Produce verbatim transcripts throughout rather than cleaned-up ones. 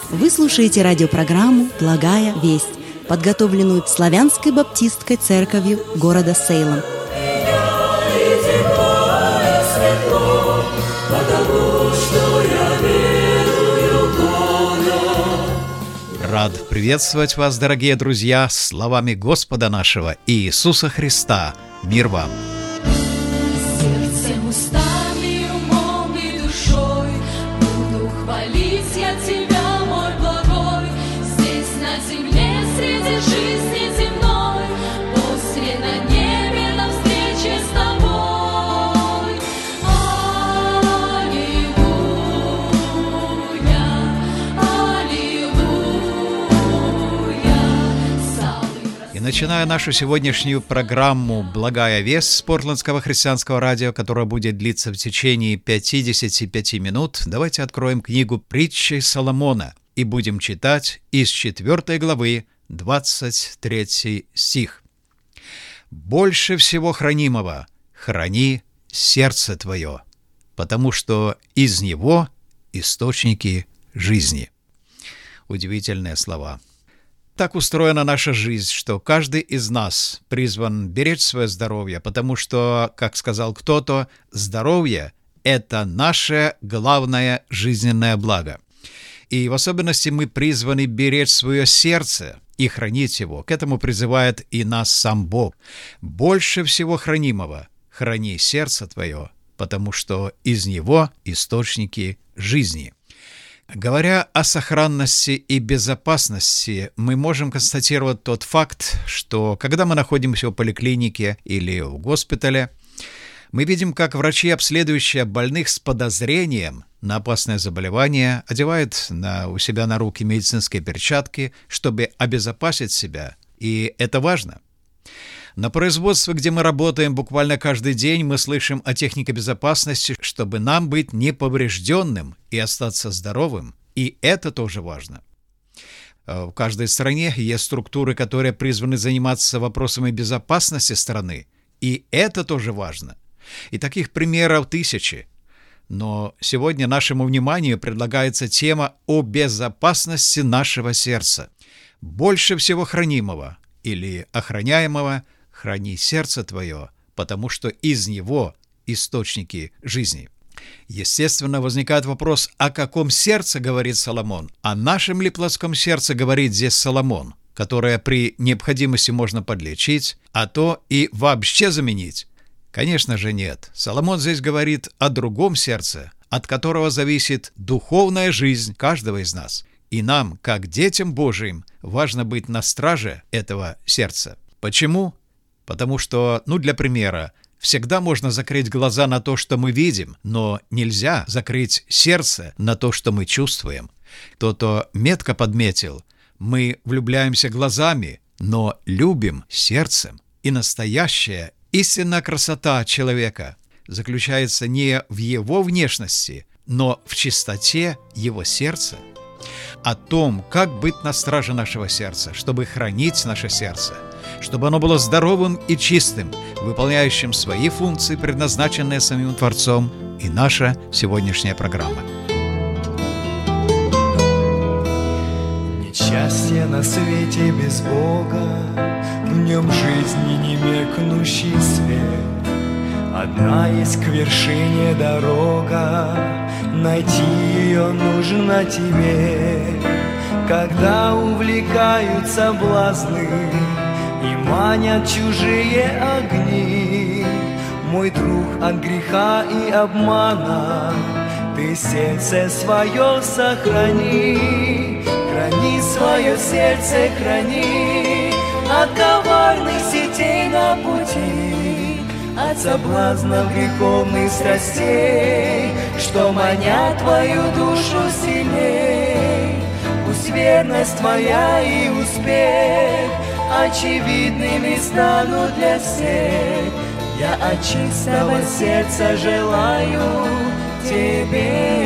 Вы слушаете радиопрограмму «Благая весть», подготовленную Славянской баптистской церковью города Сейлом. Рад приветствовать вас, дорогие друзья, словами Господа нашего Иисуса Христа. Мир вам! Сердцем, устами, умом и душой буду хвалить я Тебя, мой благой. Здесь на земле, среди жизни земной, после на небе, на встрече с Тобой. Аллилуйя, аллилуйя. И начиная нашу сегодняшнюю программу «Благая весть» с Портландского христианского радио, которая будет длиться в течение пятидесяти пяти минут, давайте откроем книгу «Притчи Соломона» и будем читать из четвёртой главы, двадцать третий стих. «Больше всего хранимого храни сердце твое, потому что из него источники жизни». Удивительные слова. Так устроена наша жизнь, что каждый из нас призван беречь свое здоровье, потому что, как сказал кто-то, здоровье – это наше главное жизненное благо. И в особенности мы призваны беречь свое сердце и хранить его. К этому призывает и нас сам Бог. «Больше всего хранимого храни сердце твое, потому что из него источники жизни». Говоря о сохранности и безопасности, мы можем констатировать тот факт, что когда мы находимся в поликлинике или в госпитале, мы видим, как врачи, обследующие больных с подозрением на опасное заболевание, одевают на, у себя на руки медицинские перчатки, чтобы обезопасить себя, и это важно. На производстве, где мы работаем буквально каждый день, мы слышим о технике безопасности, чтобы нам быть неповрежденным и остаться здоровым, и это тоже важно. В каждой стране есть структуры, которые призваны заниматься вопросами безопасности страны, и это тоже важно. И таких примеров тысячи. Но сегодня нашему вниманию предлагается тема о безопасности нашего сердца. Больше всего хранимого или охраняемого храни сердце твое, потому что из него источники жизни. Естественно, возникает вопрос, о каком сердце говорит Соломон? О нашем ли плотском сердце говорит здесь Соломон, которое при необходимости можно подлечить, а то и вообще заменить? Конечно же нет. Соломон здесь говорит о другом сердце, от которого зависит духовная жизнь каждого из нас. И нам, как детям Божиим, важно быть на страже этого сердца. Почему? Потому что, ну, для примера, всегда можно закрыть глаза на то, что мы видим, но нельзя закрыть сердце на то, что мы чувствуем. Кто-то метко подметил, мы влюбляемся глазами, но любим сердцем. И настоящая истинная красота человека заключается не в его внешности, но в чистоте его сердца. О том, как быть на страже нашего сердца, чтобы хранить наше сердце, чтобы оно было здоровым и чистым, выполняющим свои функции, предназначенные самим Творцом, и наша сегодняшняя программа. Несчастье на свете без Бога, в нем жизни не меркнущий свет. Одна есть к вершине дорога, найти ее нужно тебе. Когда увлекают соблазны и манят чужие огни, мой друг, от греха и обмана ты сердце свое сохрани. Храни свое сердце, храни от коварных сетей на пути, от соблазнов греховных страстей, что манят твою душу сильней. Пусть верность твоя и успех очевидными станут для всех. Я от чистого сердца желаю тебе.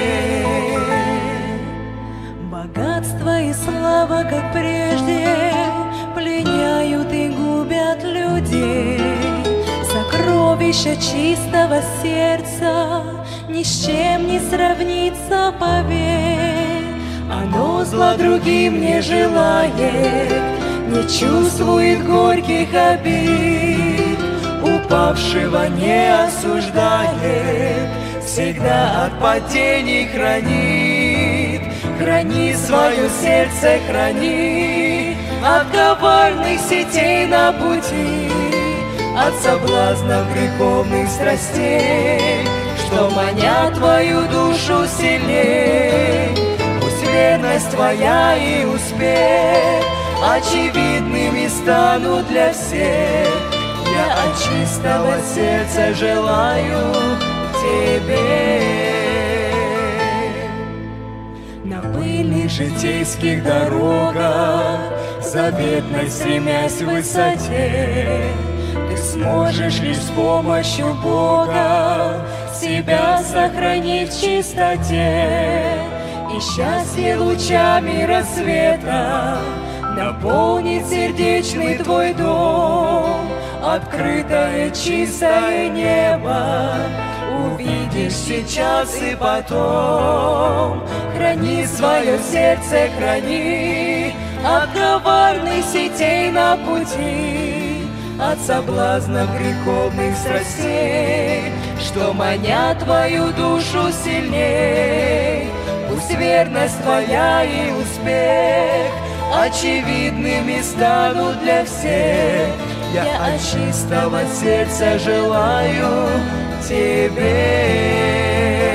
Богатство и слава, как прежде, пленяют и губят людей. Сокровища чистого сердца ни с чем не сравнится, поверь. Оно зла другим не желает, не чувствует горьких обид, упавшего не осуждает, всегда от падений хранит. Храни свое сердце, храни от коварных сетей на пути, от соблазнов греховных страстей, что манят твою душу сильней. Пусть верность твоя и успех очевидными станут для всех. Я от чистого сердца желаю тебе. На пыльных житейских дорогах, заветной стремясь в высоте, ты сможешь лишь с помощью Бога себя сохранить в чистоте. И счастье лучами рассвета наполнит сердечный твой дом. Открытое чистое небо увидишь сейчас и потом. Храни свое сердце, храни от коварных сетей на пути, от соблазнов греховных страстей, что манят твою душу сильней. Пусть верность твоя и успех очевидными станут для всех. Я от чистого сердца желаю тебе.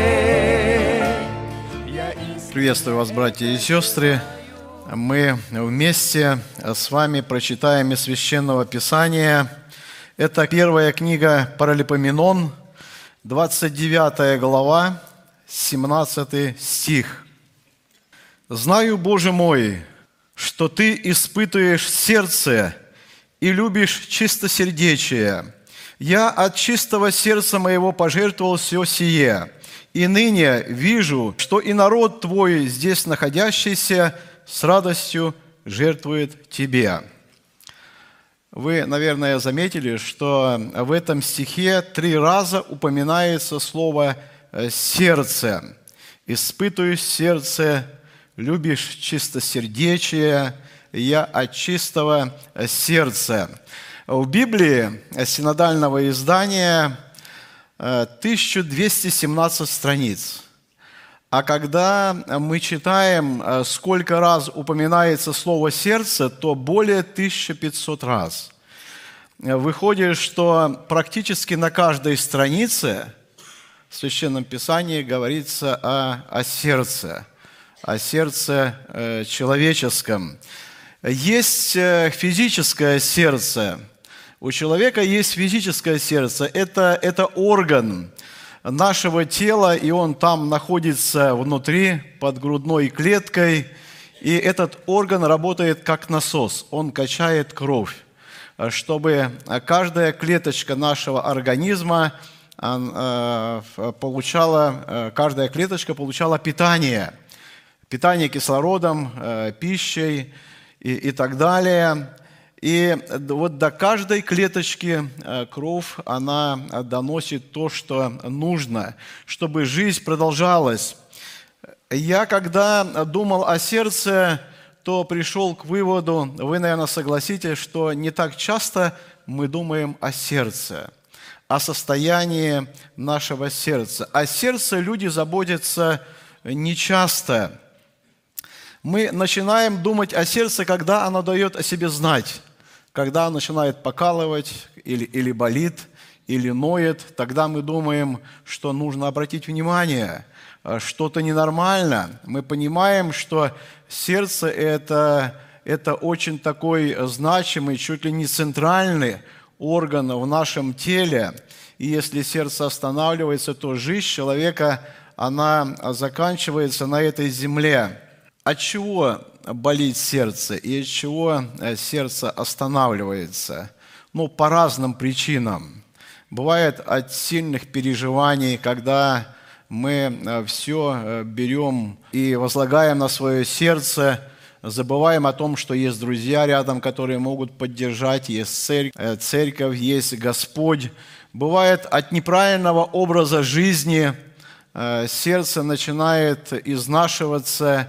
Приветствую вас, братья и сестры. Мы вместе с вами прочитаем из Священного Писания. Это первая книга Паралипоменон, двадцать девятая глава, семнадцатый стих. «Знаю, Боже мой, что Ты испытываешь сердце и любишь чистосердечие. Я от чистого сердца моего пожертвовал все сие, и ныне вижу, что и народ Твой, здесь находящийся, с радостью жертвует Тебе». Вы, наверное, заметили, что в этом стихе три раза упоминается слово «сердце». «Испытываешь сердце, любишь чистосердечие, я от чистого сердца». В Библии синодального издания тысяча двести семнадцать страниц. А когда мы читаем, сколько раз упоминается слово «сердце», то более тысячи пятисот раз. Выходит, что практически на каждой странице в Священном Писании говорится о, о сердце, о сердце э, человеческом. Есть физическое сердце. У человека есть физическое сердце. Это, это орган нашего тела, и он там находится внутри, под грудной клеткой. И этот орган работает как насос. Он качает кровь, чтобы каждая клеточка нашего организма получала, каждая клеточка получала питание. Питание кислородом, пищей и, и так далее. И вот до каждой клеточки кровь, она доносит то, что нужно, чтобы жизнь продолжалась. Я, когда думал о сердце, то пришел к выводу, вы, наверное, согласитесь, что не так часто мы думаем о сердце, о состоянии нашего сердца. О сердце люди заботятся нечасто. Мы начинаем думать о сердце, когда оно дает о себе знать. Когда оно начинает покалывать, или, или болит, или ноет, тогда мы думаем, что нужно обратить внимание, что-то ненормально. Мы понимаем, что сердце это, – это очень такой значимый, чуть ли не центральный орган в нашем теле. И если сердце останавливается, то жизнь человека, она заканчивается на этой земле. От чего болит сердце и от чего сердце останавливается? Ну, по разным причинам. Бывает от сильных переживаний, когда мы все берем и возлагаем на свое сердце, забываем о том, что есть друзья рядом, которые могут поддержать, есть церковь, церковь, есть Господь. Бывает от неправильного образа жизни сердце начинает изнашиваться,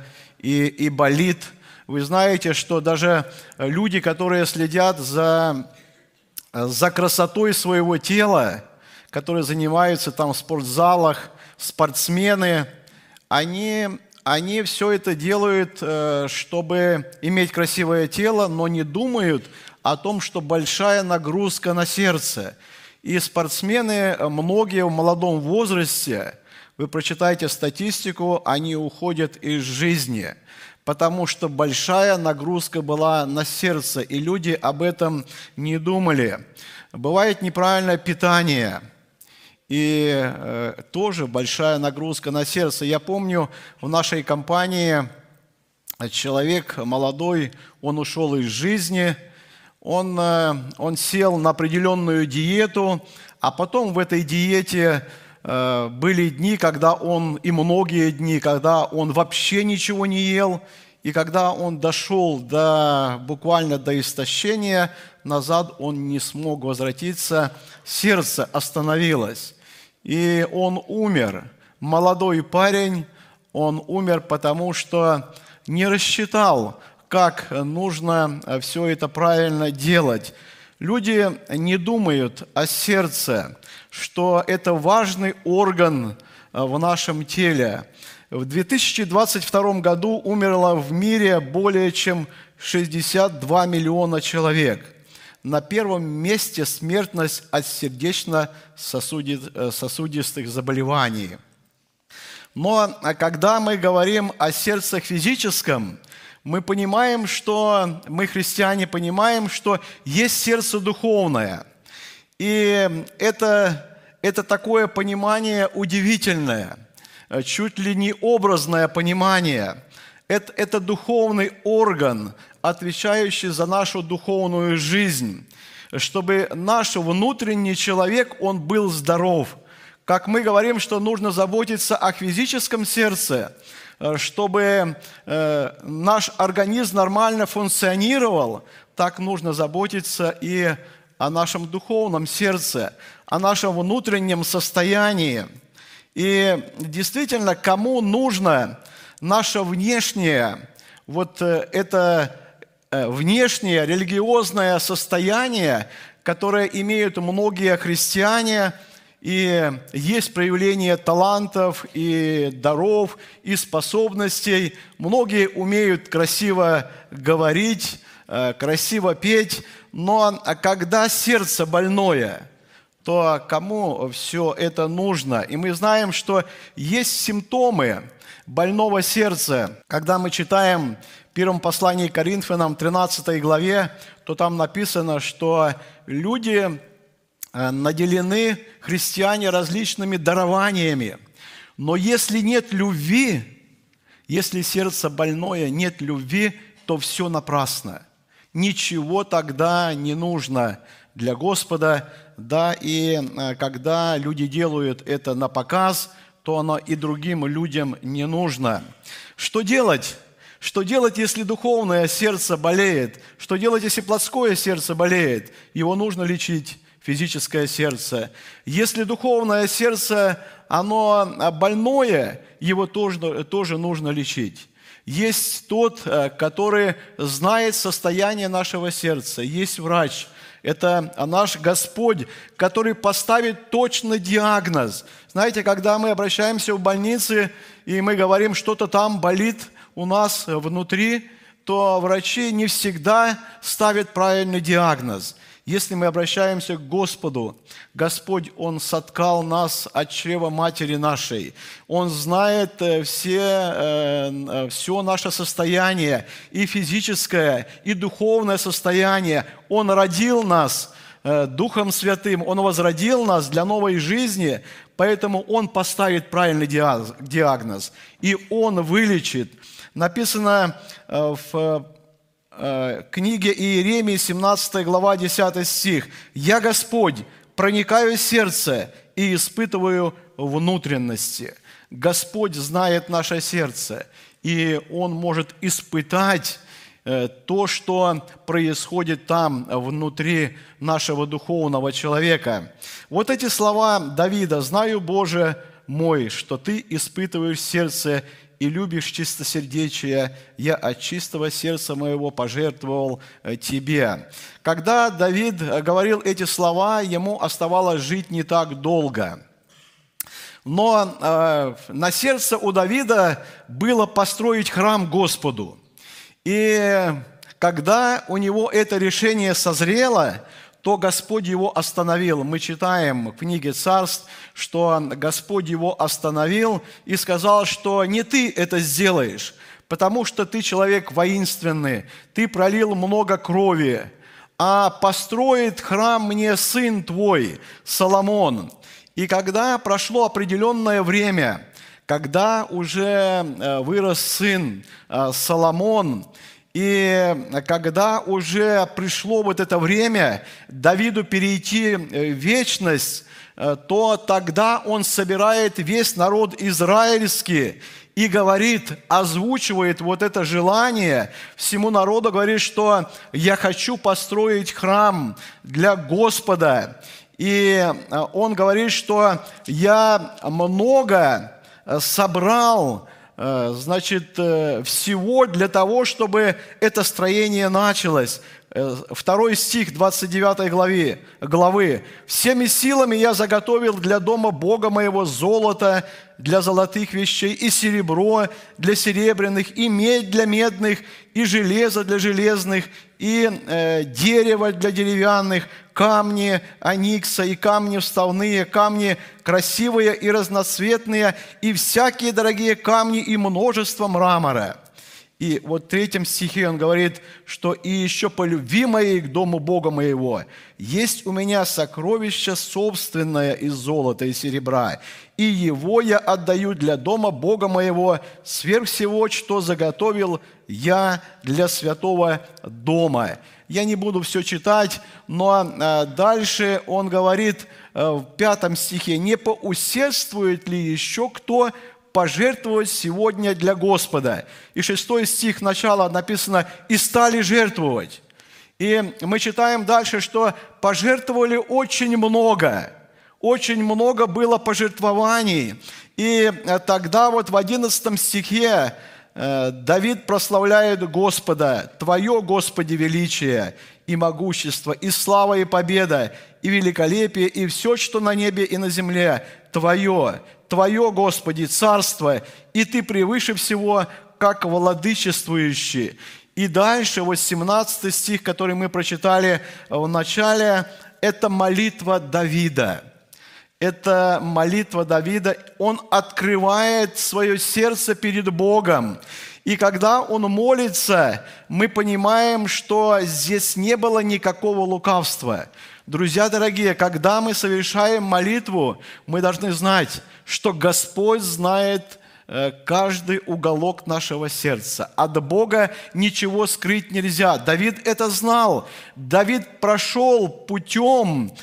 и, и болит. Вы знаете, что даже люди, которые следят за, за красотой своего тела, которые занимаются там в спортзалах, спортсмены, они, они все это делают, чтобы иметь красивое тело, но не думают о том, что большая нагрузка на сердце. И спортсмены, многие в молодом возрасте, вы прочитаете статистику, они уходят из жизни, потому что большая нагрузка была на сердце, и люди об этом не думали. Бывает неправильное питание, и э, тоже большая нагрузка на сердце. Я помню, в нашей компании человек молодой, он ушел из жизни, он, э, он сел на определенную диету, а потом в этой диете э, были дни, когда он, и многие дни, когда он вообще ничего не ел, и когда он дошел до, буквально до истощения, назад он не смог возвратиться, сердце остановилось, и он умер. Молодой парень, он умер, потому что не рассчитал, как нужно все это правильно делать. Люди не думают о сердце, что это важный орган в нашем теле. В две тысячи двадцать втором году умерло в мире более чем шестьдесят два миллиона человек. На первом месте смертность от сердечно-сосудистых заболеваний. Но когда мы говорим о сердце физическом, мы понимаем, что мы, христиане, понимаем, что есть сердце духовное. И это, это такое понимание удивительное, чуть ли не образное понимание. Это, это духовный орган, отвечающий за нашу духовную жизнь, чтобы наш внутренний человек, он был здоров. Как мы говорим, что нужно заботиться о физическом сердце, чтобы э, наш организм нормально функционировал, так нужно заботиться и о нашем духовном сердце, о нашем внутреннем состоянии. И действительно, кому нужно наше внешнее, вот это внешнее религиозное состояние, которое имеют многие христиане, и есть проявление талантов и даров, и способностей. Многие умеют красиво говорить, красиво петь, но когда сердце больное, то кому все это нужно? И мы знаем, что есть симптомы больного сердца. Когда мы читаем в первом послании к Коринфянам, тринадцатой главе, то там написано, что люди наделены, христиане, различными дарованиями. Но если нет любви, если сердце больное, нет любви, то все напрасно. Ничего тогда не нужно для Господа. Да, и когда люди делают это на показ, то оно и другим людям не нужно. Что делать? Что делать, если духовное сердце болеет? Что делать, если плотское сердце болеет? Его нужно лечить. Физическое сердце. Если духовное сердце, оно больное, его тоже, тоже нужно лечить. Есть тот, который знает состояние нашего сердца. Есть врач. Это наш Господь, который поставит точно диагноз. Знаете, когда мы обращаемся в больницы, и мы говорим, что-то там болит у нас внутри, то врачи не всегда ставят правильный диагноз. Если мы обращаемся к Господу, Господь, Он соткал нас от чрева матери нашей. Он знает все, все наше состояние, и физическое, и духовное состояние. Он родил нас Духом Святым, Он возродил нас для новой жизни, поэтому Он поставит правильный диагноз, и Он вылечит. Написано в книге Иеремии, семнадцатая глава, десятый стих. «Я, Господь, проникаю в сердце и испытываю внутренности». Господь знает наше сердце, и Он может испытать то, что происходит там, внутри нашего духовного человека. Вот эти слова Давида: «Знаю, Боже мой, что Ты испытываешь сердце и любишь чистосердечие, я от чистого сердца моего пожертвовал тебе». Когда Давид говорил эти слова, ему оставалось жить не так долго. Но э, на сердце у Давида было построить храм Господу. И когда у него это решение созрело, то Господь его остановил. Мы читаем в книге Царств, что Господь его остановил и сказал, что не ты это сделаешь, потому что ты человек воинственный, ты пролил много крови, а построит храм мне сын твой, Соломон. И когда прошло определенное время, когда уже вырос сын Соломон, и когда уже пришло вот это время Давиду перейти в вечность, то тогда он собирает весь народ израильский и говорит, озвучивает вот это желание всему народу, говорит, что «я хочу построить храм для Господа». И он говорит, что «я много собрал, значит, всего для того, чтобы это строение началось». Второй стих двадцать девятой главы, главы. «Всеми силами я заготовил для дома Бога моего золото для золотых вещей, и серебро для серебряных, и медь для медных, и железо для железных, и э, дерево для деревянных, камни оникса, и камни вставные, камни красивые и разноцветные, и всякие дорогие камни, и множество мрамора». И вот в третьем стихе он говорит, что «и еще по любви моей к дому Бога моего есть у меня сокровище собственное из золота и серебра, и его я отдаю для дома Бога моего сверх всего, что заготовил я для святого дома». Я не буду все читать, но дальше он говорит в пятом стихе: «Не поусердствует ли еще кто пожертвовать сегодня для Господа?» И шестой стих начала написано «и стали жертвовать». И мы читаем дальше, что пожертвовали очень много, очень много было пожертвований. И тогда вот в одиннадцатом стихе Давид прославляет Господа: «Твое, Господи, величие и могущество, и слава, и победа, и великолепие, и все, что на небе и на земле, Твое, Твое, Господи, царство, и Ты превыше всего, как владычествующий». И дальше, вот семнадцатый стих, который мы прочитали в начале, это молитва Давида. Это молитва Давида. Он открывает свое сердце перед Богом. И когда он молится, мы понимаем, что здесь не было никакого лукавства. Друзья дорогие, когда мы совершаем молитву, мы должны знать, что Господь знает каждый уголок нашего сердца. От Бога ничего скрыть нельзя. Давид это знал. Давид прошел путем,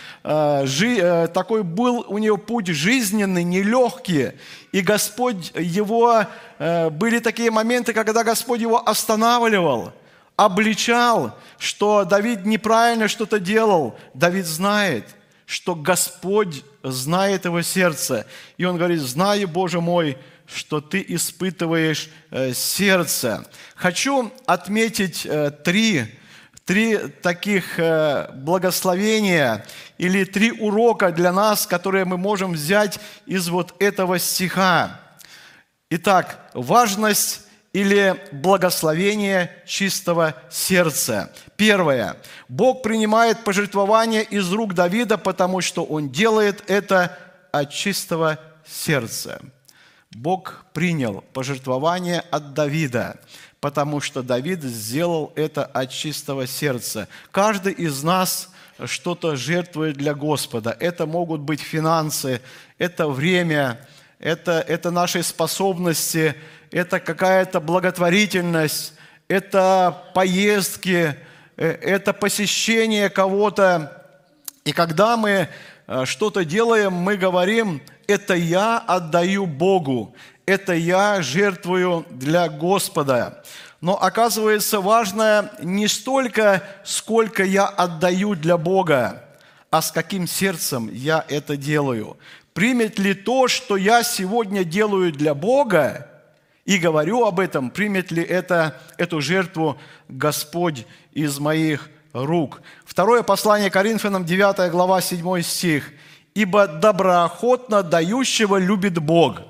такой был у него путь жизненный, нелегкий. И Господь его, были такие моменты, когда Господь его останавливал, обличал, что Давид неправильно что-то делал. Давид знает, что Господь знает его сердце. И он говорит: «Знаю, Боже мой, что Ты испытываешь сердце». Хочу отметить три, три таких благословения или три урока для нас, которые мы можем взять из вот этого стиха. Итак, важность или благословение чистого сердца. Первое. Бог принимает пожертвование из рук Давида, потому что Он делает это от чистого сердца. Бог принял пожертвование от Давида, потому что Давид сделал это от чистого сердца. Каждый из нас что-то жертвует для Господа. Это могут быть финансы, это время, это, это наши способности, это какая-то благотворительность, это поездки, это посещение кого-то. И когда мы что-то делаем, мы говорим: «Это я отдаю Богу, это я жертвую для Господа». Но оказывается, важно не столько, сколько я отдаю для Бога, а с каким сердцем я это делаю. Примет ли то, что я сегодня делаю для Бога, и говорю об этом, примет ли это, эту жертву Господь из моих рук. Второе послание Коринфянам, девятая глава, седьмой стих. «Ибо доброохотно дающего любит Бог».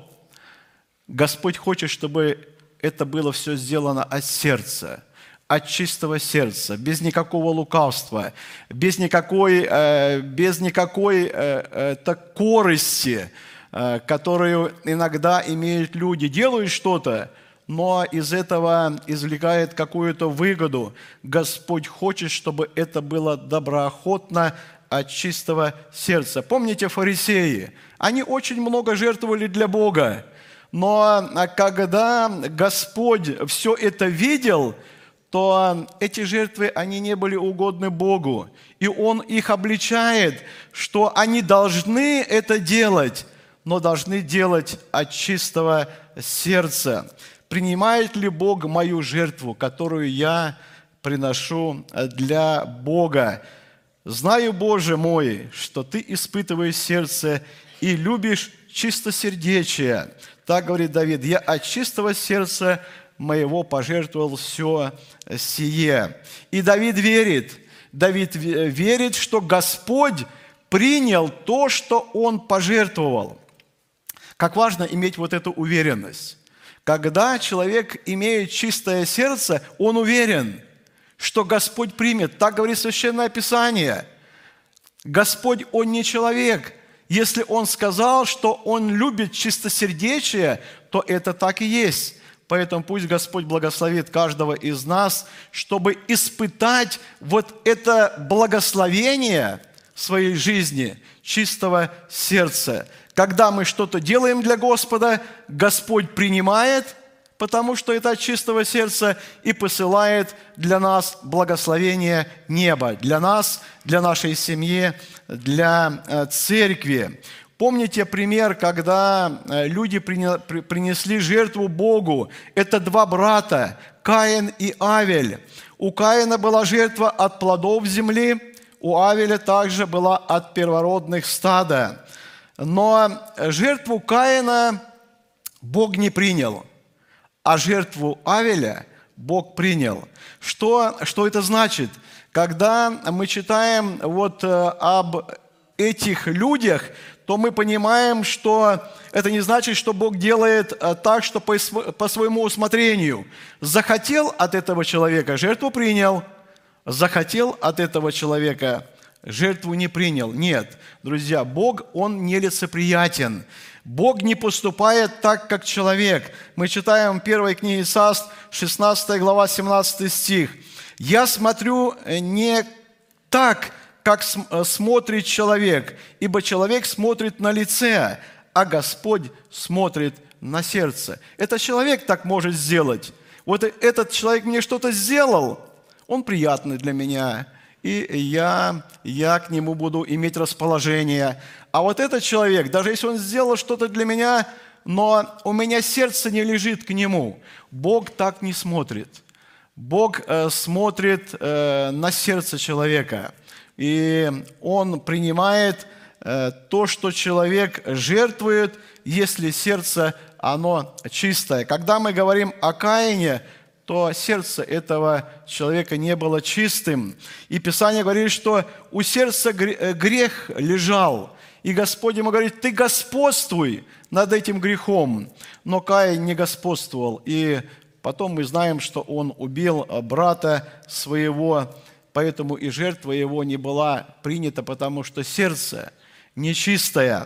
Господь хочет, чтобы это было все сделано от сердца, от чистого сердца, без никакого лукавства, без никакой, э, без никакой э, э, так, корысти, э, которую иногда имеют люди. Делают что-то, но из этого извлекает какую-то выгоду. Господь хочет, чтобы это было доброохотно, от чистого сердца. Помните фарисеи? Они очень много жертвовали для Бога. Но когда Господь все это видел, то эти жертвы, они не были угодны Богу. И Он их обличает, что они должны это делать, но должны делать от чистого сердца. Принимает ли Бог мою жертву, которую я приношу для Бога? «Знаю, Боже мой, что Ты испытываешь сердце и любишь чистосердечие». Так говорит Давид: «Я от чистого сердца моего пожертвовал все сие». И Давид верит, Давид верит, что Господь принял то, что он пожертвовал. Как важно иметь вот эту уверенность. Когда человек имеет чистое сердце, он уверен, что Господь примет. Так говорит Священное Писание. Господь, Он не человек. Если Он сказал, что Он любит чистосердечие, то это так и есть. Поэтому пусть Господь благословит каждого из нас, чтобы испытать вот это благословение в своей жизни чистого сердца. Когда мы что-то делаем для Господа, Господь принимает, потому что это от чистого сердца, и посылает для нас благословение неба, для нас, для нашей семьи, для церкви. Помните пример, когда люди принесли жертву Богу? Это два брата, Каин и Авель. У Каина была жертва от плодов земли, у Авеля также была от первородных стада. Но жертву Каина Бог не принял, а жертву Авеля Бог принял. Что, что это значит? Когда мы читаем вот об этих людях, то мы понимаем, что это не значит, что Бог делает так, что по, по своему усмотрению. Захотел от этого человека, жертву принял. Захотел от этого человека, жертву не принял. Нет, друзья, Бог, Он нелицеприятен. Бог не поступает так, как человек. Мы читаем в первой книге Царств, шестнадцатая глава, семнадцатый стих. «Я смотрю не так, как смотрит человек, ибо человек смотрит на лице, а Господь смотрит на сердце». Это человек так может сделать. Вот этот человек мне что-то сделал, он приятный для меня, и я, я к нему буду иметь расположение. А вот этот человек, даже если он сделал что-то для меня, но у меня сердце не лежит к нему, Бог так не смотрит. Бог э, смотрит э, на сердце человека, и Он принимает э, то, что человек жертвует, если сердце, оно чистое. Когда мы говорим о Каине, то сердце этого человека не было чистым. И Писание говорит, что у сердца грех лежал. И Господь ему говорит: ты господствуй над этим грехом. Но Каин не господствовал. И потом мы знаем, что он убил брата своего, поэтому и жертва его не была принята, потому что сердце нечистое.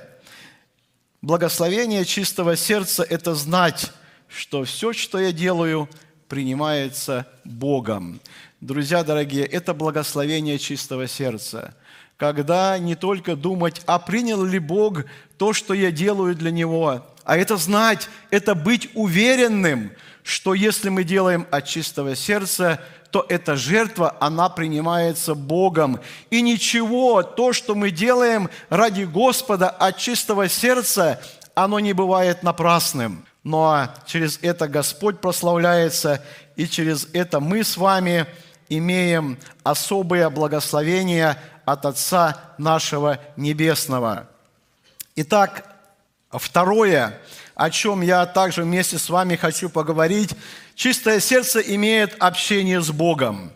Благословение чистого сердца – это знать, что все, что я делаю, принимается Богом. Друзья дорогие, это благословение чистого сердца. Когда не только думать, а принял ли Бог то, что я делаю для Него, а это знать, это быть уверенным, что если мы делаем от чистого сердца, то эта жертва, она принимается Богом. И ничего, то, что мы делаем ради Господа от чистого сердца, оно не бывает напрасным. Но через это Господь прославляется, и через это мы с вами имеем особые благословения от Отца нашего Небесного. Итак, второе, о чем я также вместе с вами хочу поговорить. Чистое сердце имеет общение с Богом.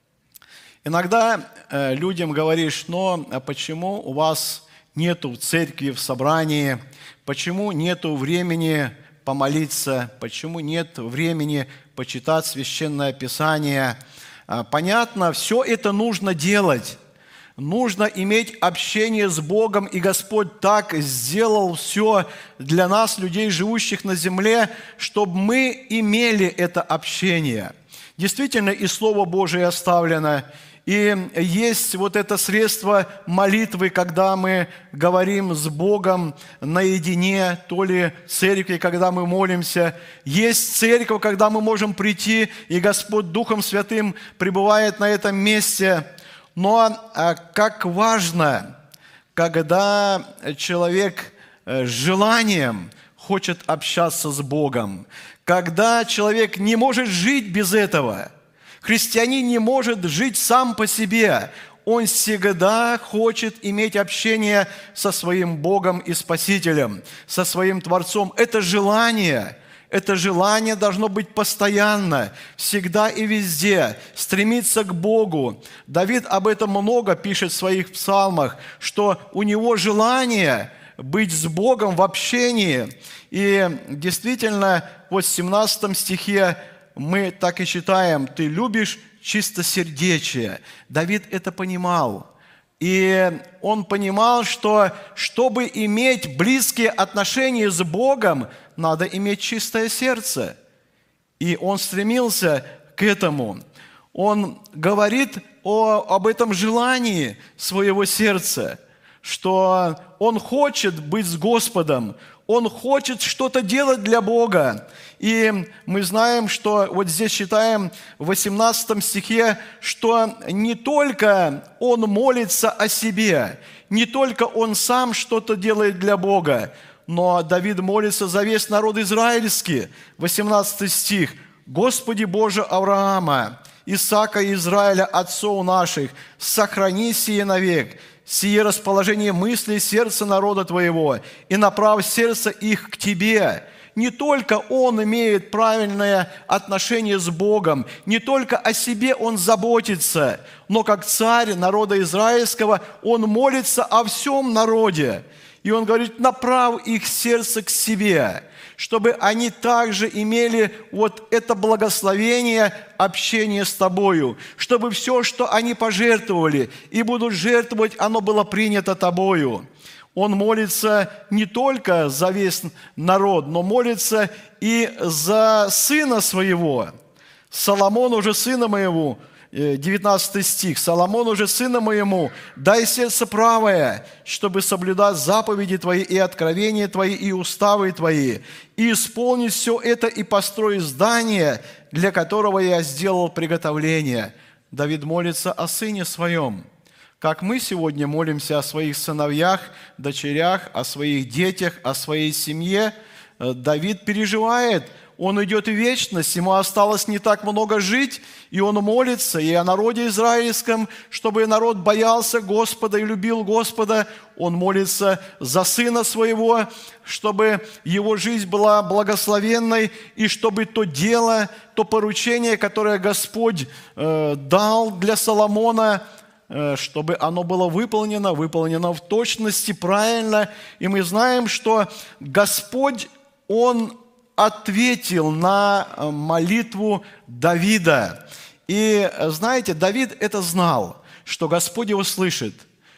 Иногда э, людям говоришь: но а почему у вас нету в церкви, в собрании, почему нету времени помолиться, почему нет времени почитать Священное Писание? Понятно, все это нужно делать. Нужно иметь общение с Богом, и Господь так сделал все для нас, людей, живущих на земле, чтобы мы имели это общение. Действительно, и Слово Божие оставлено, и есть вот это средство молитвы, когда мы говорим с Богом наедине, то ли в церкви, когда мы молимся. Есть церковь, когда мы можем прийти, и Господь Духом Святым пребывает на этом месте. Но как важно, когда человек с желанием хочет общаться с Богом, когда человек не может жить без этого. Христианин не может жить сам по себе. Он всегда хочет иметь общение со своим Богом и Спасителем, со своим Творцом. Это желание, это желание должно быть постоянно, всегда и везде, стремиться к Богу. Давид об этом много пишет в своих псалмах, что у него желание быть с Богом в общении. И действительно, вот в семнадцатом стихе мы так и читаем: «Ты любишь чистосердечие». Давид это понимал. И он понимал, что чтобы иметь близкие отношения с Богом, надо иметь чистое сердце. И он стремился к этому. Он говорит о, об этом желании своего сердца, что он хочет быть с Господом, он хочет что-то делать для Бога. И мы знаем, что вот здесь читаем в восемнадцатом стихе, что не только он молится о себе, не только он сам что-то делает для Бога, но Давид молится за весь народ израильский. восемнадцатый стих. «Господи Боже Авраама, Исаака и Израиля, отцов наших, сохрани сие навек, сие расположение мыслей сердца народа Твоего, и направь сердце их к Тебе». Не только он имеет правильное отношение с Богом, не только о себе он заботится, но как царь народа израильского он молится о всем народе. И он говорит: направь их сердце к себе, чтобы они также имели вот это благословение общения с Тобою, чтобы все, что они пожертвовали и будут жертвовать, оно было принято Тобою. Он молится не только за весь народ, но молится и за сына своего. Соломону же, сына моему, девятнадцатый стих, Соломону же, сына моему, дай сердце правое, чтобы соблюдать заповеди Твои и откровения Твои и уставы Твои, и исполнить все это и построить здание, для которого я сделал приготовление. Давид молится о сыне своем. Как мы сегодня молимся о своих сыновьях, дочерях, о своих детях, о своей семье, Давид переживает, он идет в вечность, ему осталось не так много жить, и он молится и о народе израильском, чтобы народ боялся Господа и любил Господа. Он молится за сына своего, чтобы его жизнь была благословенной, и чтобы то дело, то поручение, которое Господь э, дал для Соломона, чтобы оно было выполнено, выполнено в точности, правильно. И мы знаем, что Господь, Он ответил на молитву Давида. И знаете, Давид это знал, что Господь его слышит,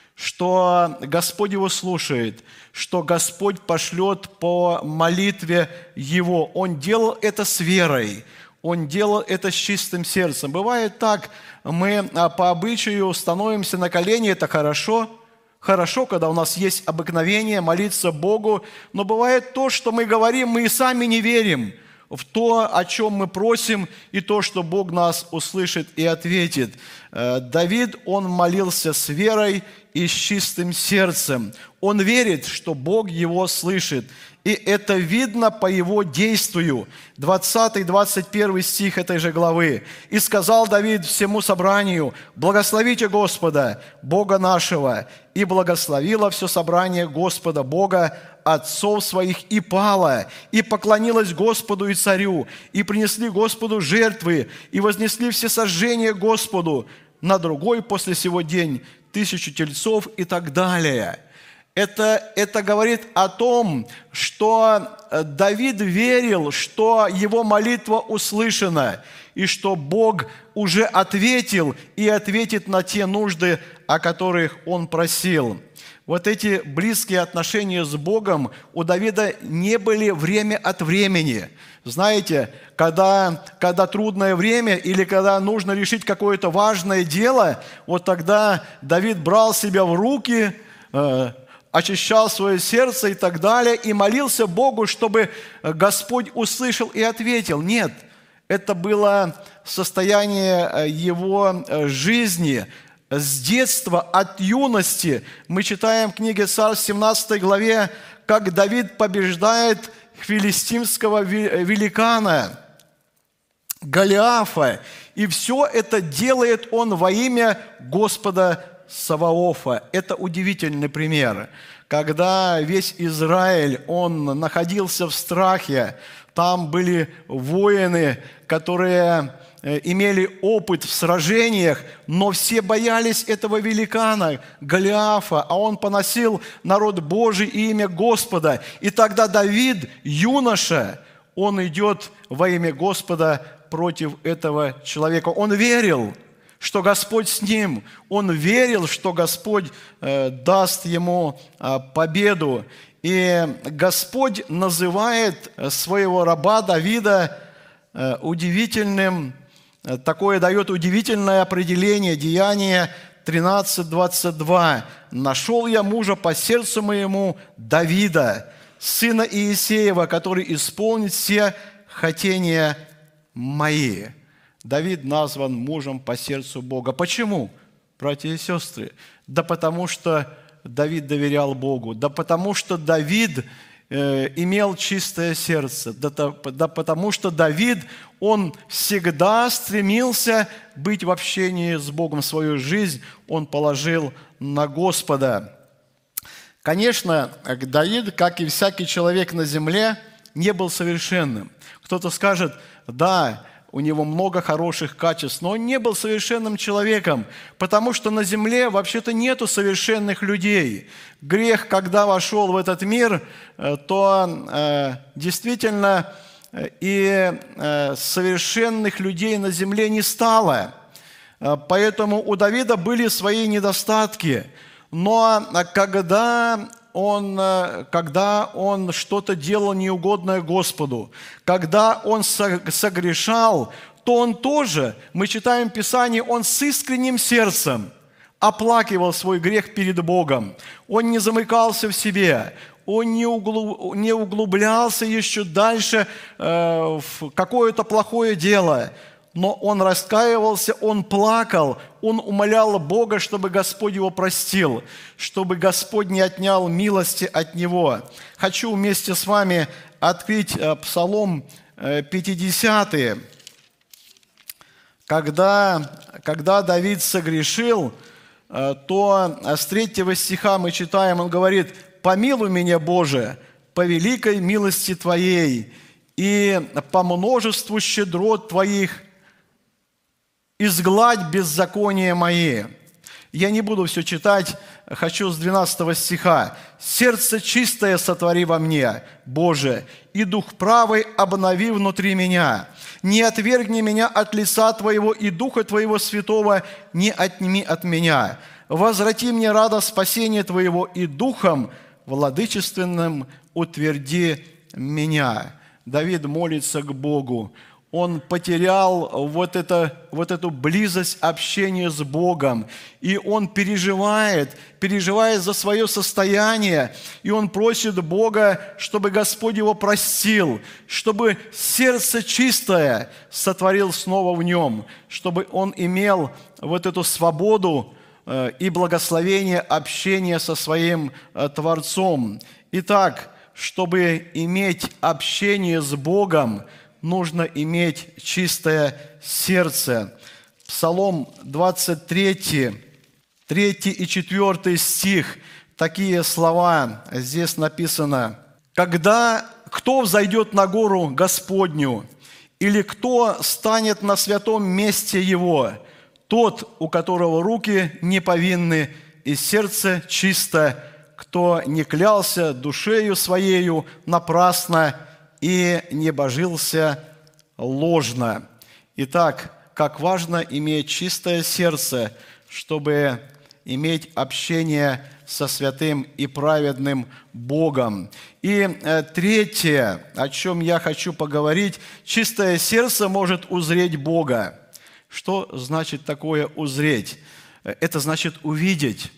что Господь его слушает, что Господь пошлет по молитве его. Он делал это с верой. Он делал это с чистым сердцем. Бывает так, мы по обычаю становимся на колени, это хорошо. Хорошо, когда у нас есть обыкновение молиться Богу, но бывает то, что мы говорим, мы и сами не верим в то, о чем мы просим, и то, что Бог нас услышит и ответит. Давид, он молился с верой и с чистым сердцем. Он верит, что Бог его слышит. И это видно по его действию. двадцатый-двадцать первый стих этой же главы. «И сказал Давид всему собранию: благословите Господа, Бога нашего, и благословила все собрание Господа Бога, отцов своих, и пала, и поклонилась Господу и царю, и принесли Господу жертвы, и вознесли все сожжения Господу, на другой после сего день тысячу тельцов и так далее». Это, это говорит о том, что Давид верил, что его молитва услышана, и что Бог уже ответил и ответит на те нужды, о которых он просил. Вот эти близкие отношения с Богом у Давида не были время от времени. Знаете, когда, когда трудное время или когда нужно решить какое-то важное дело, вот тогда Давид брал себя в руки, э, очищал свое сердце и так далее, и молился Богу, чтобы Господь услышал и ответил. Нет, это было состояние его жизни. С детства, от юности мы читаем в книге Царств, в семнадцатой главе, как Давид побеждает филистимского великана Голиафа. И все это делает он во имя Господа Саваофа. Это удивительный пример. Когда весь Израиль, он находился в страхе, там были воины, которые имели опыт в сражениях, но все боялись этого великана Голиафа, а он поносил народ Божий и имя Господа. И тогда Давид, юноша, он идет во имя Господа против этого человека. Он верил, что Господь с ним. Он верил, что Господь э, даст ему э, победу. И Господь называет своего раба Давида э, удивительным, э, такое дает удивительное определение, Деяния тринадцать двадцать два. «Нашел я мужа по сердцу моему, Давида, сына Иисеева, который исполнит все хотения мои». Давид назван мужем по сердцу Бога. Почему, братья и сестры? Да потому что Давид доверял Богу, да потому что Давид э, имел чистое сердце, да, да потому что Давид, он всегда стремился быть в общении с Богом. Свою жизнь он положил на Господа. Конечно, Давид, как и всякий человек на земле, не был совершенным. Кто-то скажет: да, у него много хороших качеств, но он не был совершенным человеком, потому что на земле вообще-то нету совершенных людей. Грех, когда вошел в этот мир, то э, действительно и э, совершенных людей на земле не стало. Поэтому у Давида были свои недостатки. Но когда он, когда он что-то делал неугодное Господу, когда он согрешал, то он тоже, мы читаем в Писании, он с искренним сердцем оплакивал свой грех перед Богом. Он не замыкался в себе, он не углублялся еще дальше в какое-то плохое дело, но он раскаивался, он плакал, он умолял Бога, чтобы Господь его простил, чтобы Господь не отнял милости от него. Хочу вместе с вами открыть Псалом пятидесятый. Когда, когда Давид согрешил, то с третьего стиха мы читаем, он говорит: «Помилуй меня, Боже, по великой милости Твоей и по множеству щедрот Твоих, изгладь беззакония мои». Я не буду все читать, хочу с двенадцатого стиха. «Сердце чистое сотвори во мне, Боже, и дух правый обнови внутри меня. Не отвергни меня от лица Твоего, и Духа Твоего Святого не отними от меня. Возврати мне радость спасения Твоего, и Духом владычественным утверди меня». Давид молится к Богу. Он потерял вот, это, вот эту близость общения с Богом. И он переживает, переживает за свое состояние. И он просит Бога, чтобы Господь его простил, чтобы сердце чистое сотворил снова в нем, чтобы он имел вот эту свободу и благословение общения со своим Творцом. Итак, чтобы иметь общение с Богом, нужно иметь чистое сердце. Псалом двадцать три, третий и четвертый стих, такие слова здесь написано. «Когда кто взойдет на гору Господню, или кто станет на святом месте Его, тот, у которого руки не повинны и сердце чисто, кто не клялся душею своею напрасно и не божился ложно». Итак, как важно иметь чистое сердце, чтобы иметь общение со святым и праведным Богом. И третье, о чем я хочу поговорить, чистое сердце может узреть Бога. Что значит такое узреть? Это значит увидеть.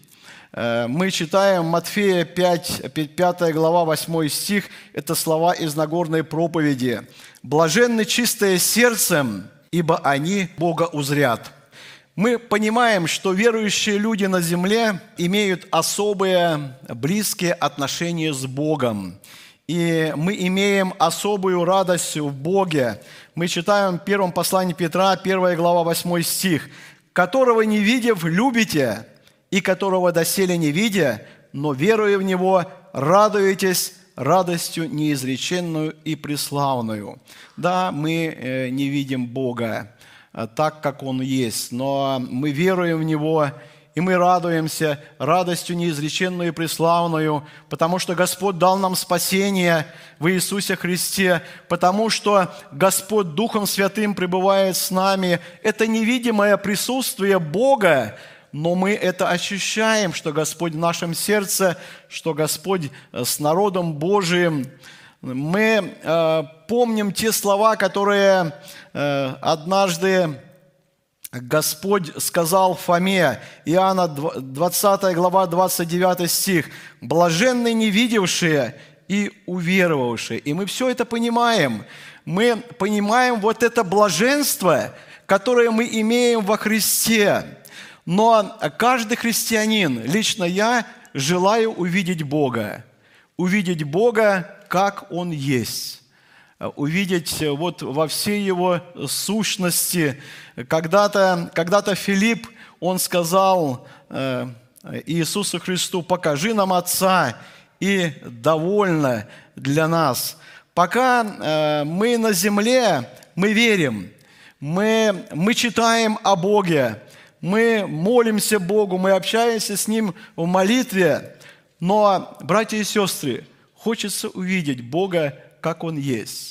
Мы читаем Матфея пять, пятая глава, восьмой стих, это слова из Нагорной проповеди. «Блаженны чистые сердцем, ибо они Бога узрят». Мы понимаем, что верующие люди на земле имеют особые близкие отношения с Богом. И мы имеем особую радость в Боге. Мы читаем в первом послании Петра, первая глава, восьмой стих. «Которого не видев, любите, и которого доселе не видя, но веруя в Него, радуетесь радостью неизреченную и преславную». Да, мы не видим Бога так, как Он есть, но мы веруем в Него, и мы радуемся радостью неизреченную и преславную, потому что Господь дал нам спасение в Иисусе Христе, потому что Господь Духом Святым пребывает с нами. Это невидимое присутствие Бога, но мы это ощущаем, что Господь в нашем сердце, что Господь с народом Божиим. Мы э, помним те слова, которые э, однажды Господь сказал Фоме, Иоанна двадцатая глава, двадцать девятый стих, «Блаженны не видевшие и уверовавшие». И мы все это понимаем. Мы понимаем вот это блаженство, которое мы имеем во Христе. Но каждый христианин, лично я, желаю увидеть Бога. Увидеть Бога, как Он есть. Увидеть вот во всей Его сущности. Когда-то, когда-то Филипп, он сказал Иисусу Христу: «Покажи нам Отца, и довольно для нас». Пока мы на земле, мы верим, мы, мы читаем о Боге, мы молимся Богу, мы общаемся с Ним в молитве, но, братья и сестры, хочется увидеть Бога, как Он есть.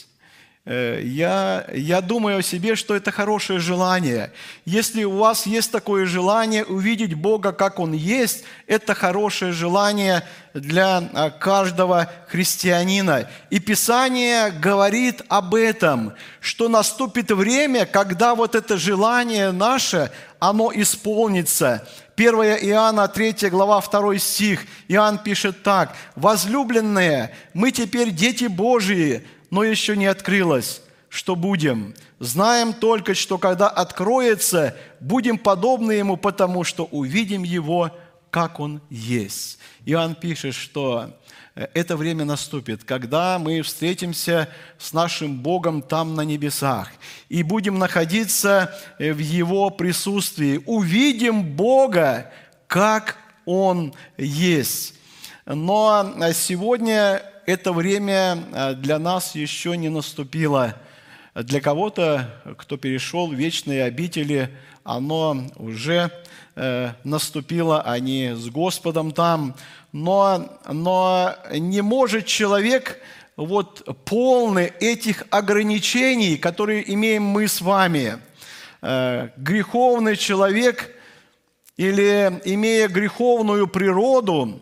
Я, я думаю о себе, что это хорошее желание. Если у вас есть такое желание увидеть Бога, как Он есть, это хорошее желание для каждого христианина. И Писание говорит об этом, что наступит время, когда вот это желание наше, оно исполнится. первое Иоанна, третья глава, второй стих. Иоанн пишет так: «Возлюбленные, мы теперь дети Божии, но еще не открылось, что будем. Знаем только, что когда откроется, будем подобны Ему, потому что увидим Его, как Он есть». Иоанн пишет, что это время наступит, когда мы встретимся с нашим Богом там на небесах и будем находиться в Его присутствии. Увидим Бога, как Он есть. Но сегодня это время для нас еще не наступило. Для кого-то, кто перешел в вечные обители, оно уже э, наступило, они с Господом там. Но, но не может человек вот полный этих ограничений, которые имеем мы с вами. Э, греховный человек или имея греховную природу,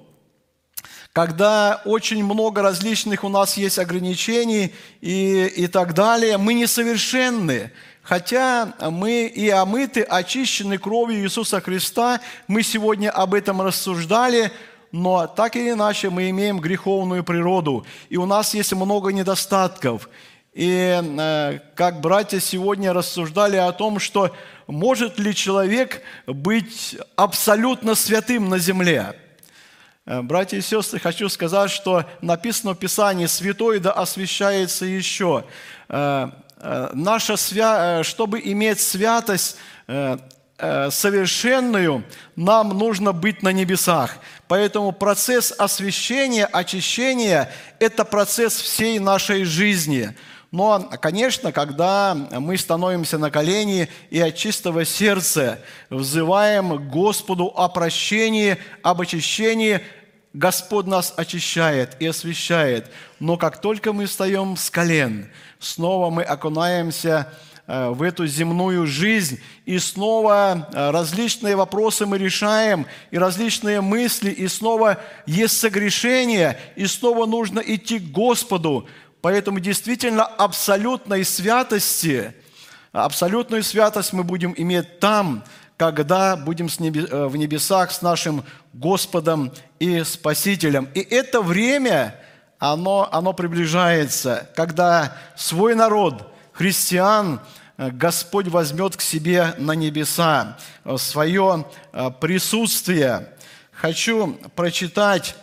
когда очень много различных у нас есть ограничений и, и так далее, мы несовершенны. Хотя мы и омыты, очищены кровью Иисуса Христа, мы сегодня об этом рассуждали, но так или иначе мы имеем греховную природу, и у нас есть много недостатков. И э, как братья сегодня рассуждали о том, что может ли человек быть абсолютно святым на земле. Братья и сестры, хочу сказать, что написано в Писании: «Святой да освящается еще». Наша свя... Чтобы иметь святость, совершенную, нам нужно быть на небесах. Поэтому процесс освящения, очищения – это процесс всей нашей жизни. Но, конечно, когда мы становимся на колени и от чистого сердца взываем к Господу о прощении, об очищении, Господь нас очищает и освящает. Но как только мы встаем с колен, снова мы окунаемся в эту земную жизнь, и снова различные вопросы мы решаем, и различные мысли, и снова есть согрешение, и снова нужно идти к Господу. Поэтому действительно абсолютной святости, абсолютную святость мы будем иметь там, когда будем в небесах с нашим Господом и Спасителем. И это время, оно, оно приближается, когда свой народ, христиан, Господь возьмет к себе на небеса в свое присутствие. Хочу прочитать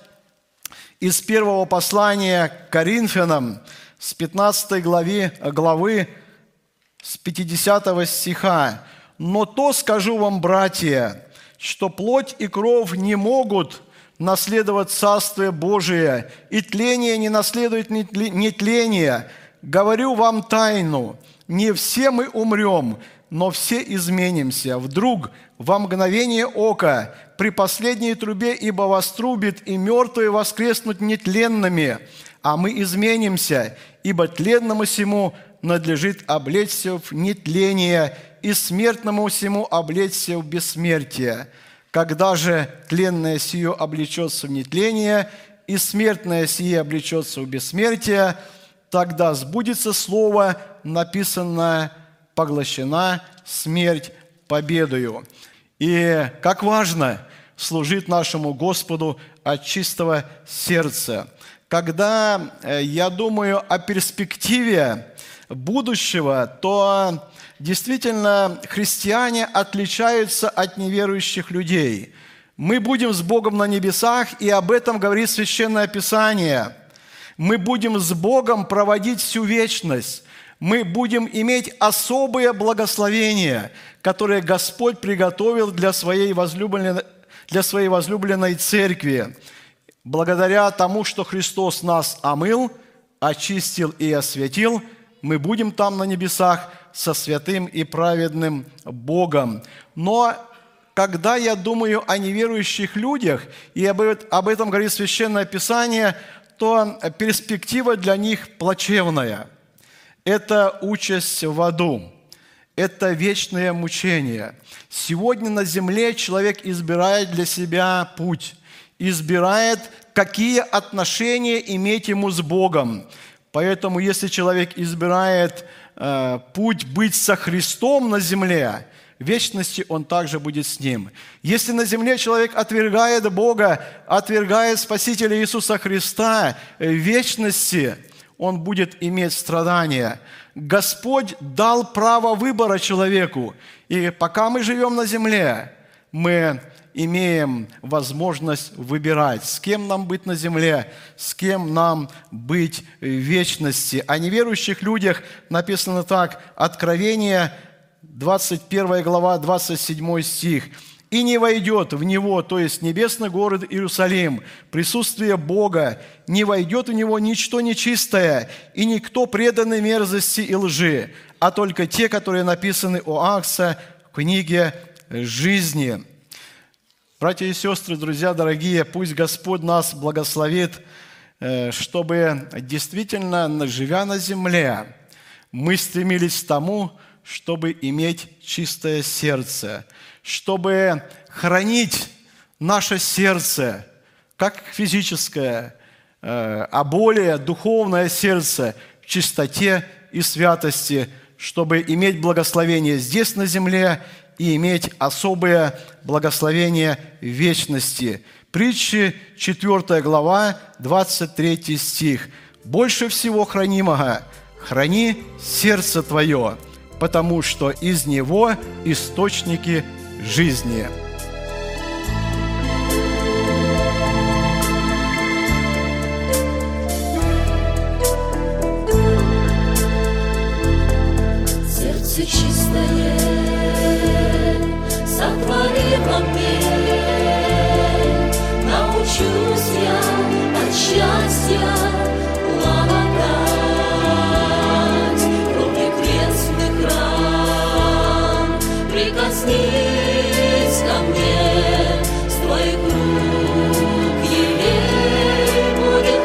из первого послания к Коринфянам с пятнадцатой главы, главы с пятидесятого стиха. «Но то скажу вам, братья, что плоть и кровь не могут наследовать Царствие Божие, и тление не наследует нетление. Говорю вам тайну, не все мы умрем, но все изменимся. Вдруг, во мгновение ока, при последней трубе, ибо вострубит, и мертвые воскреснут нетленными, а мы изменимся, ибо тленному сему надлежит облечься в нетление, и смертному сему облечься в бессмертие. Когда же тленное сие облечется в нетление, и смертное сие облечется в бессмертие, тогда сбудется слово, написанное: поглощена смерть победою». И как важно служить нашему Господу от чистого сердца. Когда я думаю о перспективе будущего, то действительно христиане отличаются от неверующих людей. Мы будем с Богом на небесах, и об этом говорит Священное Писание. Мы будем с Богом проводить всю вечность. Мы будем иметь особые благословения, которые Господь приготовил для своей возлюбленной, для своей возлюбленной церкви. Благодаря тому, что Христос нас омыл, очистил и осветил, мы будем там на небесах со святым и праведным Богом. Но когда я думаю о неверующих людях, и об этом говорит Священное Писание, то перспектива для них плачевная. Это участь в аду, это вечное мучение. Сегодня на земле человек избирает для себя путь, избирает, какие отношения иметь ему с Богом. Поэтому, если человек избирает э, путь быть со Христом на земле, в вечности он также будет с Ним. Если на земле человек отвергает Бога, отвергает Спасителя Иисуса Христа, в вечности он будет иметь страдания. Господь дал право выбора человеку. И пока мы живем на земле, мы имеем возможность выбирать, с кем нам быть на земле, с кем нам быть в вечности. О неверующих людях написано так, Откровение, двадцать первая глава, двадцать седьмой стих. «И не войдет в него, то есть небесный город Иерусалим, присутствие Бога, не войдет в него ничто нечистое, и никто преданный мерзости и лжи, а только те, которые написаны у Агнца в книге жизни». Братья и сестры, друзья дорогие, пусть Господь нас благословит, чтобы действительно, живя на земле, мы стремились к тому, чтобы иметь чистое сердце, чтобы хранить наше сердце, как физическое, а более духовное сердце в чистоте и святости, чтобы иметь благословение здесь на земле и иметь особое благословение в вечности. Притчи, четвёртая глава, двадцать третий стих. «Больше всего хранимого храни сердце твое, потому что из него источники жизни». Сердце чистое, коснись ко мне, с твоих рук елей будет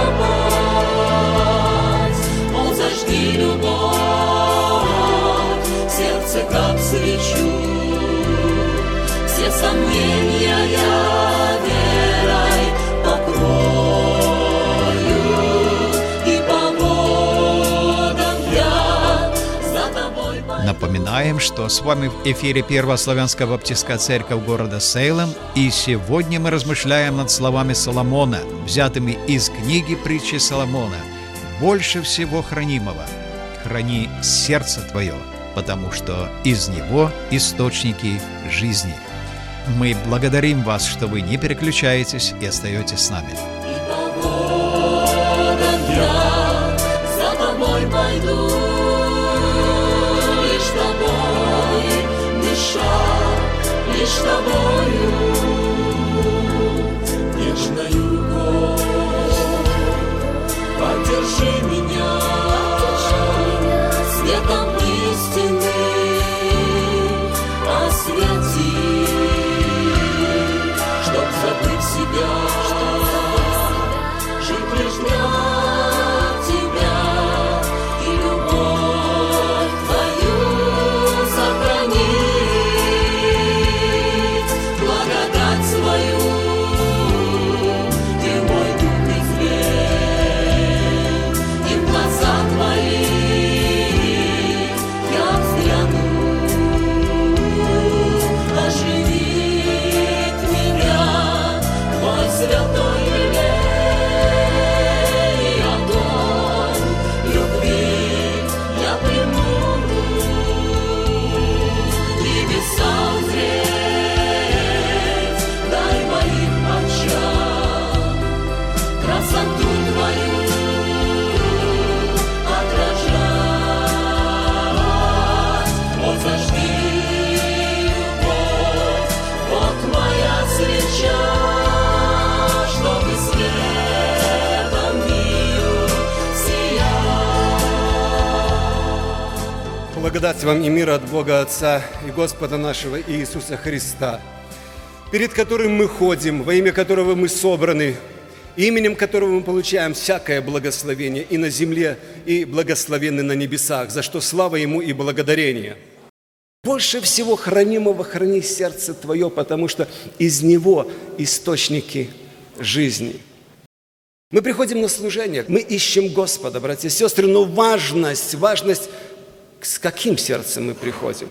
капать. О, зажги любовь, сердце как свечу, все сомнения я верой покрою, и по водам я за тобой пойду. Напоминаем, что с вами в эфире Первая славянская баптистская церковь города Сейлем, и сегодня мы размышляем над словами Соломона, взятыми из книги притчи Соломона. «Больше всего хранимого храни сердце твое, потому что из него источники жизни». Мы благодарим вас, что вы не переключаетесь и остаетесь с нами. И по водам я за тобой пойду, лишь тобой дышать, лишь тобою нежною рукой поддержи меня светом истины, освети, чтоб забыть себя, жить лишь для тебя и любовь твою сохранить, благодать свою и мой дух излей, и в глаза твои я взгляну, оживит меня твой святой елей, и огонь любви я приму, небеса узреть, дай моим очам красоту твою отражать. Вот зажги любовь, вот моя свеча, чтобы светом миру сиять. Благодать вам и мир от Бога Отца и Господа нашего Иисуса Христа, перед которым мы ходим, во имя которого мы собраны, именем которого мы получаем всякое благословение и на земле, и благословенны на небесах, за что слава Ему и благодарение. Больше всего хранимого храни сердце твое, потому что из него источники жизни. Мы приходим на служение, мы ищем Господа, братья и сестры, но важность, важность, с каким сердцем мы приходим.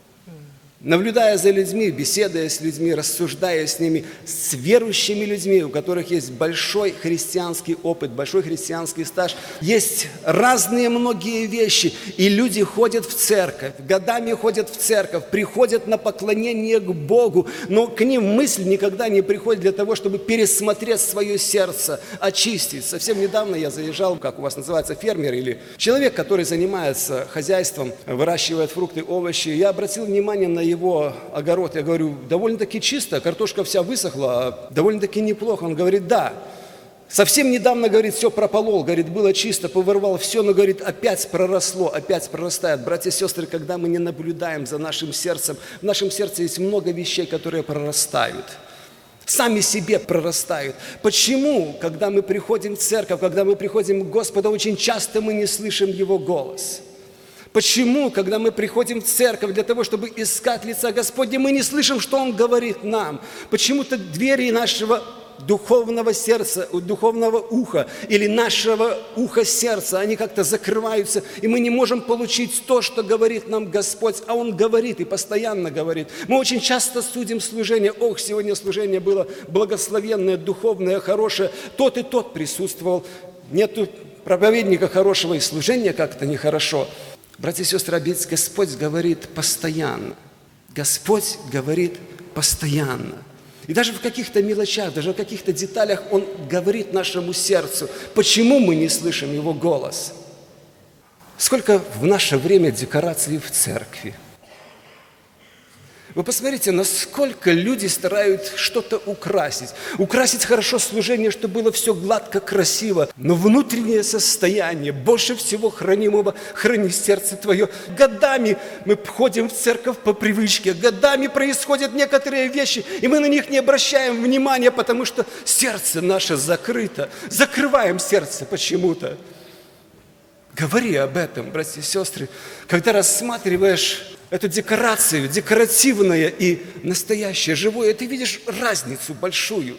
Наблюдая за людьми, беседуя с людьми, рассуждая с ними, с верующими людьми, у которых есть большой христианский опыт, большой христианский стаж, есть разные многие вещи, и люди ходят в церковь, годами ходят в церковь, приходят на поклонение к Богу, но к ним мысль никогда не приходит для того, чтобы пересмотреть свое сердце, очистить. Совсем недавно я заезжал, как у вас называется, фермер или человек, который занимается хозяйством, выращивает фрукты, овощи. Я обратил внимание на его огород, я говорю, довольно-таки чисто, картошка вся высохла, довольно-таки неплохо. Он говорит, да, совсем недавно, говорит, все прополол, говорит, было чисто, повырвал все, но, говорит, опять проросло, опять прорастает. Братья и сестры, когда мы не наблюдаем за нашим сердцем, в нашем сердце есть много вещей, которые прорастают. Сами себе прорастают. Почему, когда мы приходим в церковь, когда мы приходим к Господу, очень часто мы не слышим Его голос? Почему, когда мы приходим в церковь для того, чтобы искать лица Господня, мы не слышим, что Он говорит нам? Почему-то двери нашего духовного сердца, духовного уха или нашего уха сердца, они как-то закрываются, и мы не можем получить то, что говорит нам Господь, а Он говорит и постоянно говорит. Мы очень часто судим служение. Ох, сегодня служение было благословенное, духовное, хорошее. Тот и тот присутствовал. Нету проповедника хорошего, и служение как-то нехорошо. Братья и сестры, Господь говорит постоянно. Господь говорит постоянно. И даже в каких-то мелочах, даже в каких-то деталях Он говорит нашему сердцу. Почему мы не слышим Его голос? Сколько в наше время декораций в церкви? Вы посмотрите, насколько люди стараются что-то украсить. Украсить хорошо служение, чтобы было все гладко, красиво. Но внутреннее состояние, больше всего хранимого, храни сердце твое. Годами мы ходим в церковь по привычке, годами происходят некоторые вещи, и мы на них не обращаем внимания, потому что сердце наше закрыто. Закрываем сердце почему-то. Говори об этом, братья и сестры, когда рассматриваешь эту декорацию, декоративное и настоящее, живое, ты видишь разницу большую.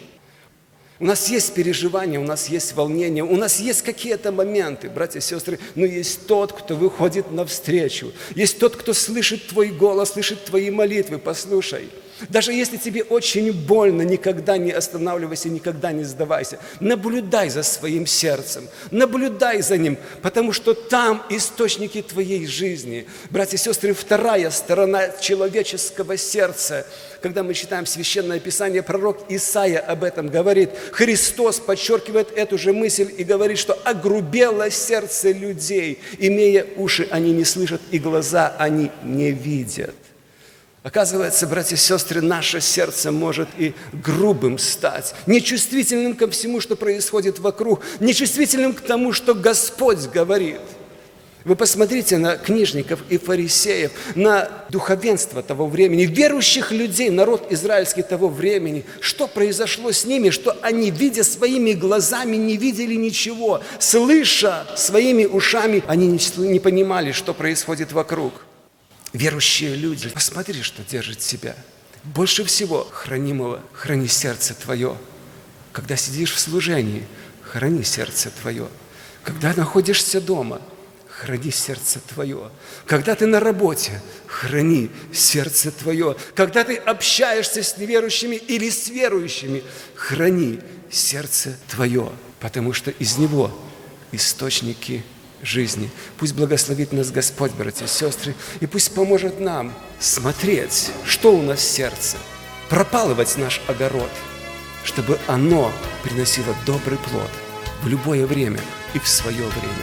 У нас есть переживания, у нас есть волнения, у нас есть какие-то моменты, братья и сестры, но есть тот, кто выходит навстречу, есть тот, кто слышит твой голос, слышит твои молитвы, послушай. Даже если тебе очень больно, никогда не останавливайся, никогда не сдавайся. Наблюдай за своим сердцем, наблюдай за ним, потому что там источники твоей жизни. Братья и сестры, вторая сторона человеческого сердца. Когда мы читаем Священное Писание, пророк Исаия об этом говорит. Христос подчеркивает эту же мысль и говорит, что огрубело сердце людей, имея уши, они не слышат, и глаза они не видят. Оказывается, братья и сестры, наше сердце может и грубым стать, нечувствительным ко всему, что происходит вокруг, нечувствительным к тому, что Господь говорит. Вы посмотрите на книжников и фарисеев, на духовенство того времени, верующих людей, народ израильский того времени. Что произошло с ними, что они, видя своими глазами, не видели ничего, слыша своими ушами, они не понимали, что происходит вокруг. Верующие люди, посмотри, что держит тебя. Больше всего хранимого храни сердце твое. Когда сидишь в служении, храни сердце твое. Когда находишься дома, храни сердце твое. Когда ты на работе, храни сердце твое. Когда ты общаешься с неверующими или с верующими, храни сердце твое, потому что из него источники жизни. Пусть благословит нас Господь, братья и сестры, и пусть поможет нам смотреть, что у нас в сердце, пропалывать наш огород, чтобы оно приносило добрый плод в любое время и в свое время.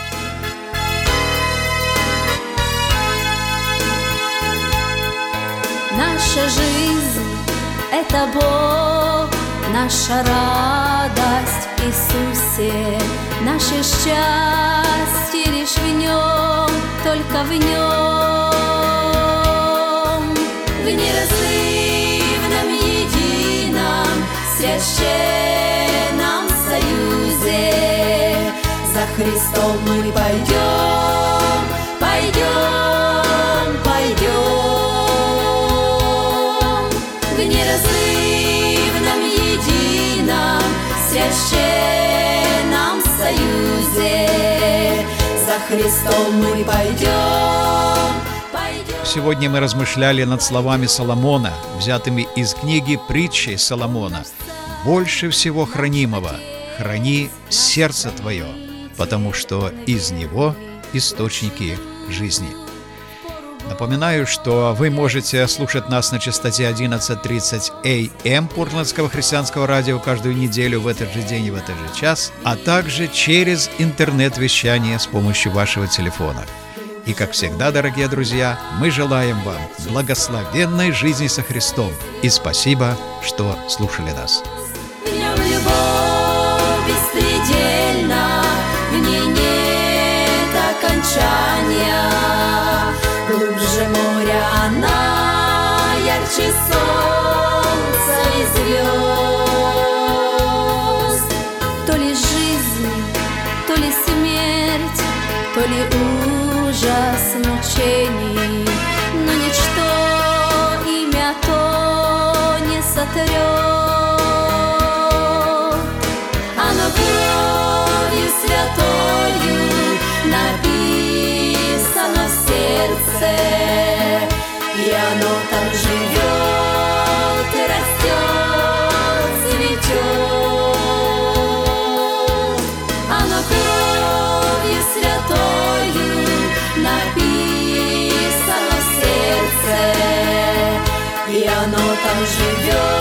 Наша жизнь – это Бог, наша радость в Иисусе, наше счастье лишь в Нем, только в Нем. В неразрывном едином священном союзе за Христом мы пойдем, пойдем, пойдем. В неразрывном едином священном союзе за Христом мы пойдем, пойдем. Сегодня мы размышляли над словами Соломона, взятыми из книги «Притчи Соломона». «Больше всего хранимого храни сердце твое, потому что из него источники жизни». Напоминаю, что вы можете слушать нас на частоте одиннадцать тридцать эй эм Портландского христианского радио каждую неделю в этот же день и в этот же час, а также через интернет-вещание с помощью вашего телефона. И, как всегда, дорогие друзья, мы желаем вам благословенной жизни со Христом. И спасибо, что слушали нас. В нем любовь беспредельна, в ней нет окончания. Глубже моря она, ярче солнца и звезд. То ли жизнь, то ли смерть, то ли ужас мучений, но ничто имя то не сотрет. Оно кровью святою написано в сердце, и оно там живет и растет, цветет. Оно кровью святою написано в сердце, и оно там живет.